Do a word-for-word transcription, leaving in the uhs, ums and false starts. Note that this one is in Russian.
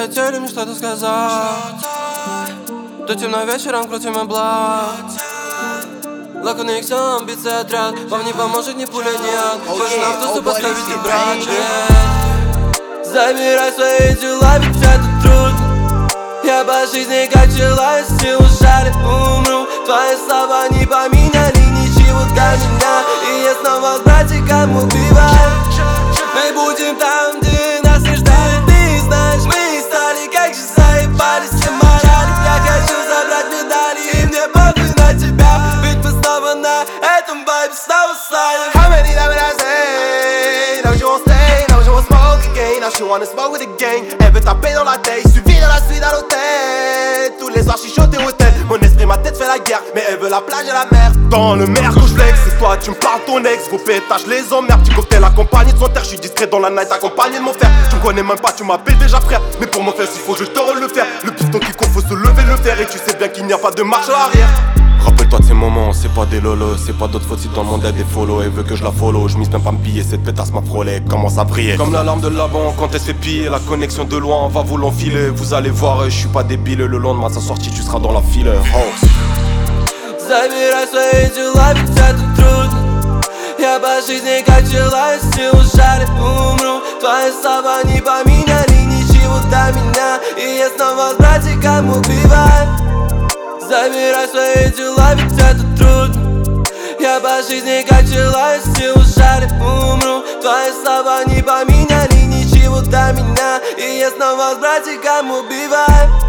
хотели мне что-то сказать. До темно вечером крутим облак. Лаконный иксом, амбиции отряд. Вам не поможет ни пуля, ни ад. Хочешь на автобус поставить и брать. Забирай свои дела, ведь это трудно. Я по жизни как человек, силу жарит, умру. Твои слова не поменяли ничего для меня. И я снова с братиком убиваю. Мы будем там, где нас не ждали. Ты знаешь, мы стали как же заебались все морали. Я хочу забрать медали, и мне похуй на тебя. Ведь мы снова на этом вайбе, снова славим. How many times I say, now you won't stay, now you won't smoke again. Now she wanna smoke with the gang. Elle veut taper dans la tête, suivi dans la suite à l'hôtel. Tous les soirs chichoter au tel. Mon esprit, ma tête fait la guerre, mais elle veut la plage et la mer. Dans le mer que je flex, c'est toi, tu me parles ton ex. Vos pétages, les emmerdes, petit cocktail accompagné de son terre. Je suis discret dans la night, accompagné de mon frère. Tu me connais même pas, tu m'appelles déjà frère. Mais pour mon frère, s'il faut, je te le faire. Le piston qui court, faut se lever, le faire. Et tu sais bien qu'il n'y a pas de marche à arrière. Rappelle-toi de ces moments, c'est pas des lolos, c'est pas d'autres fautes si dans le monde y'a des follow. Elle veut que je la follow, je mise même pas me piller, cette pétasse m'a frôlé, commence à briller. Comme l'alarme de l'avant quand elle se fait piller, la connexion de loin va vous l'enfiler. Vous allez voir, je suis pas débile, le lendemain de sa sortie tu seras dans la file. Oh. Забирай свои дела, ведь это трудно. Я по жизни как человек, силу жарит, умру. Твои слова не поменяли ничего для меня. И я снова с братиком убиваю. Забирай свои дела, ведь это трудно. Я по жизни как человек, силу жарит, умру. Твои слова не поменяли ничего для меня. И я снова с братиком убиваю.